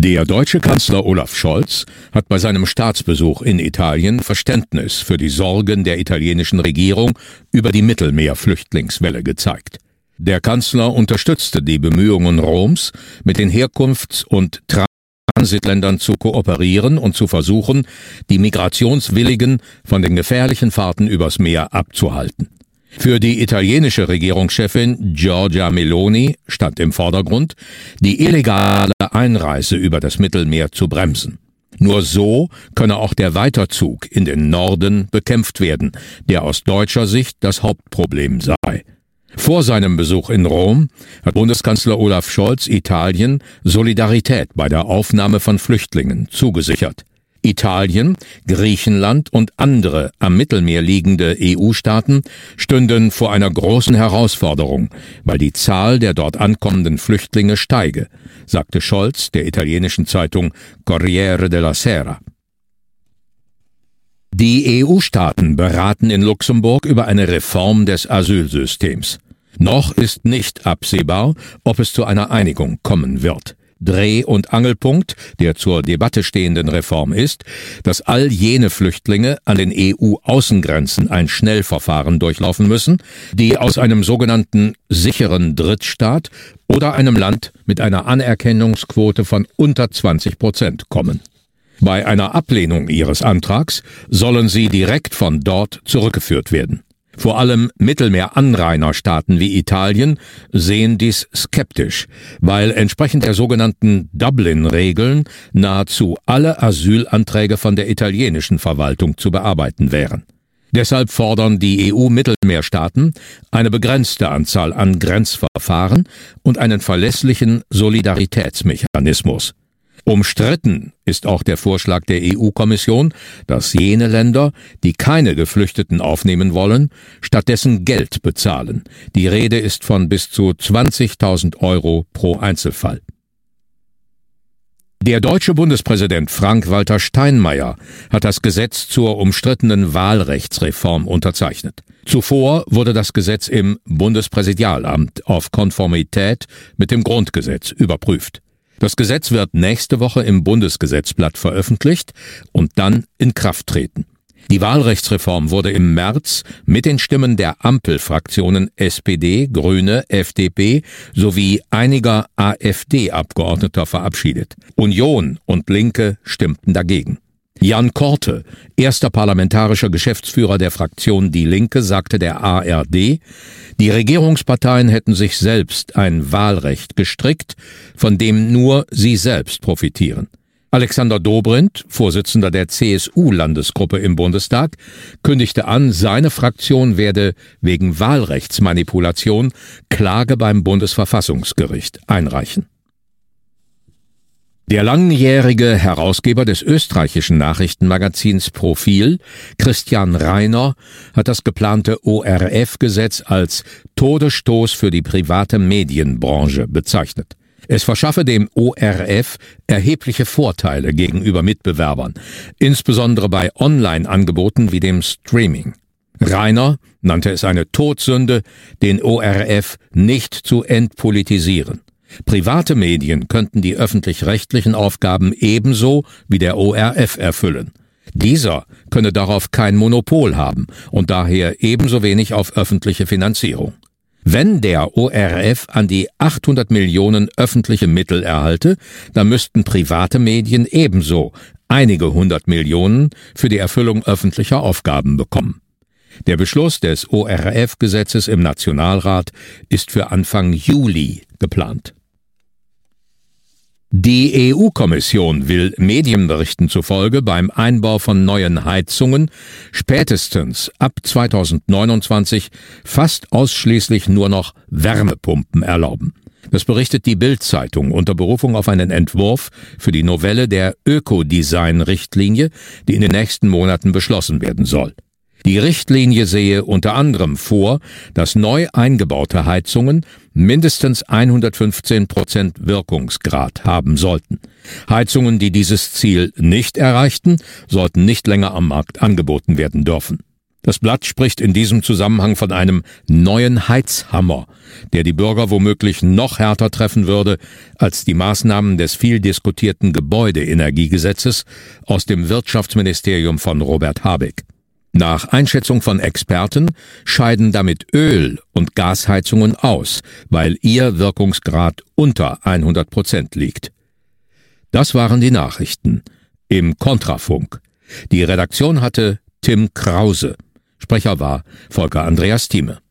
Der deutsche Kanzler Olaf Scholz hat bei seinem Staatsbesuch in Italien Verständnis für die Sorgen der italienischen Regierung über die Mittelmeerflüchtlingswelle gezeigt. Der Kanzler unterstützte die Bemühungen Roms, mit den Herkunfts- und Transitländern zu kooperieren und zu versuchen, die Migrationswilligen von den gefährlichen Fahrten übers Meer abzuhalten. Für die italienische Regierungschefin Giorgia Meloni stand im Vordergrund, die illegale Einreise über das Mittelmeer zu bremsen. Nur so könne auch der Weiterzug in den Norden bekämpft werden, der aus deutscher Sicht das Hauptproblem sei. Vor seinem Besuch in Rom hat Bundeskanzler Olaf Scholz Italien Solidarität bei der Aufnahme von Flüchtlingen zugesichert. Italien, Griechenland und andere am Mittelmeer liegende EU-Staaten stünden vor einer großen Herausforderung, weil die Zahl der dort ankommenden Flüchtlinge steige, sagte Scholz der italienischen Zeitung Corriere della Sera. Die EU-Staaten beraten in Luxemburg über eine Reform des Asylsystems. Noch ist nicht absehbar, ob es zu einer Einigung kommen wird. Dreh- und Angelpunkt der zur Debatte stehenden Reform ist, dass all jene Flüchtlinge an den EU-Außengrenzen ein Schnellverfahren durchlaufen müssen, die aus einem sogenannten sicheren Drittstaat oder einem Land mit einer Anerkennungsquote von unter 20% kommen. Bei einer Ablehnung ihres Antrags sollen sie direkt von dort zurückgeführt werden. Vor allem Mittelmeeranrainerstaaten wie Italien sehen dies skeptisch, weil entsprechend der sogenannten Dublin-Regeln nahezu alle Asylanträge von der italienischen Verwaltung zu bearbeiten wären. Deshalb fordern die EU-Mittelmeerstaaten eine begrenzte Anzahl an Grenzverfahren und einen verlässlichen Solidaritätsmechanismus. Umstritten ist auch der Vorschlag der EU-Kommission, dass jene Länder, die keine Geflüchteten aufnehmen wollen, stattdessen Geld bezahlen. Die Rede ist von bis zu 20.000 € pro Einzelfall. Der deutsche Bundespräsident Frank-Walter Steinmeier hat das Gesetz zur umstrittenen Wahlrechtsreform unterzeichnet. Zuvor wurde das Gesetz im Bundespräsidialamt auf Konformität mit dem Grundgesetz überprüft. Das Gesetz wird nächste Woche im Bundesgesetzblatt veröffentlicht und dann in Kraft treten. Die Wahlrechtsreform wurde im März mit den Stimmen der Ampelfraktionen SPD, Grüne, FDP sowie einiger AfD-Abgeordneter verabschiedet. Union und Linke stimmten dagegen. Jan Korte, erster parlamentarischer Geschäftsführer der Fraktion Die Linke, sagte der ARD, die Regierungsparteien hätten sich selbst ein Wahlrecht gestrickt, von dem nur sie selbst profitieren. Alexander Dobrindt, Vorsitzender der CSU-Landesgruppe im Bundestag, kündigte an, seine Fraktion werde wegen Wahlrechtsmanipulation Klage beim Bundesverfassungsgericht einreichen. Der langjährige Herausgeber des österreichischen Nachrichtenmagazins Profil, Christian Reiner, hat das geplante ORF-Gesetz als Todesstoß für die private Medienbranche bezeichnet. Es verschaffe dem ORF erhebliche Vorteile gegenüber Mitbewerbern, insbesondere bei Online-Angeboten wie dem Streaming. Reiner nannte es eine Todsünde, den ORF nicht zu entpolitisieren. Private Medien könnten die öffentlich-rechtlichen Aufgaben ebenso wie der ORF erfüllen. Dieser könne darauf kein Monopol haben und daher ebenso wenig auf öffentliche Finanzierung. Wenn der ORF an die 800 Millionen öffentliche Mittel erhalte, dann müssten private Medien ebenso einige 100 Millionen für die Erfüllung öffentlicher Aufgaben bekommen. Der Beschluss des ORF-Gesetzes im Nationalrat ist für Anfang Juli geplant. Die EU-Kommission will Medienberichten zufolge beim Einbau von neuen Heizungen spätestens ab 2029 fast ausschließlich nur noch Wärmepumpen erlauben. Das berichtet die Bild-Zeitung unter Berufung auf einen Entwurf für die Novelle der Ökodesign-Richtlinie, die in den nächsten Monaten beschlossen werden soll. Die Richtlinie sehe unter anderem vor, dass neu eingebaute Heizungen mindestens 115% Wirkungsgrad haben sollten. Heizungen, die dieses Ziel nicht erreichten, sollten nicht länger am Markt angeboten werden dürfen. Das Blatt spricht in diesem Zusammenhang von einem neuen Heizhammer, der die Bürger womöglich noch härter treffen würde als die Maßnahmen des viel diskutierten Gebäudeenergiegesetzes aus dem Wirtschaftsministerium von Robert Habeck. Nach Einschätzung von Experten scheiden damit Öl- und Gasheizungen aus, weil ihr Wirkungsgrad unter 100% liegt. Das waren die Nachrichten im Kontrafunk. Die Redaktion hatte Tim Krause. Sprecher war Volker Andreas Thieme.